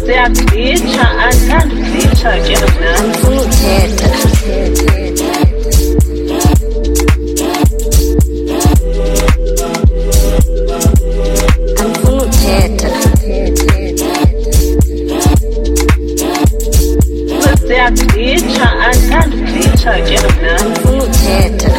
Siyagitsha andanditsha ke mna. Angifuni ukuthetha. Angifuni ukuthetha. Siyagitsha andanditsha ke mna. Angifuni ukuthetha.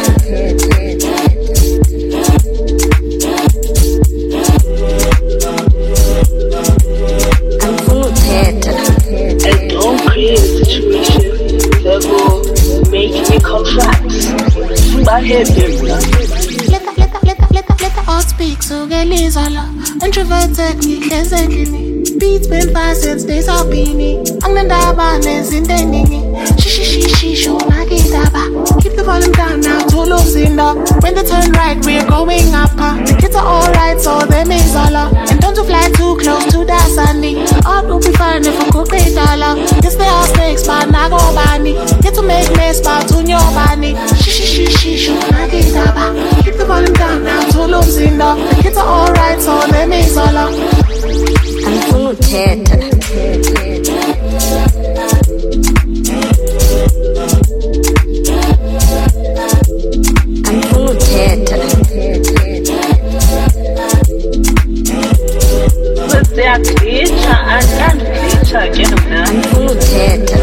Angifuni ukuthetha. And don't create a situation that will make me contract. Behavior. Let the art speak, so get lizala. Introverted, ngihlezi endlini. Beats been fast since days of beanie. Angnandaba nezindeningi. Shisho magidaba. Keep the volume down now, tolo zinda. When they turn right, we're going up. The kids are alright, so them is all. And don't you fly too close to that sandy. Art will be fine if I could pay dollar. Yes, there are snakes, but not go bunny. Get to make mess, but to your bunny. Shisho magidaba. Keep the volume down now, tolo zinda. The kids are alright, so them is all. Angifuni ukuthetha. Angifuni ukuthetha. Siyagitsha andanditsha ke mna. Angifuni ukuthetha.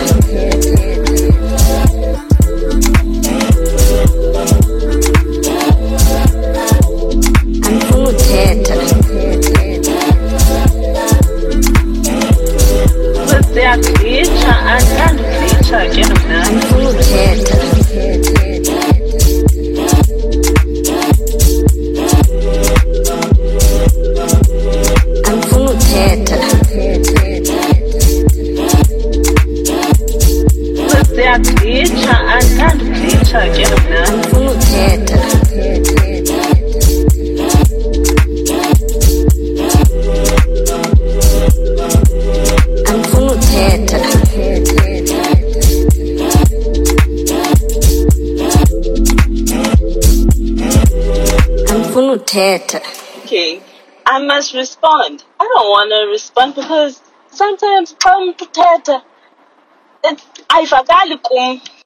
Angifuni ukuthetha. Siyagitsha andanditsha ke mna. Angifuni ukuthetha. Angifuni ukuthetha. Siyagitsha andanditsha ke mna. Angifuni ukuthetha. Angifuni ukuthetha. Angifuni ukuthetha. Okay, I must respond. I don't want to respond because sometimes xa umuntu uthetha ayivakali kum.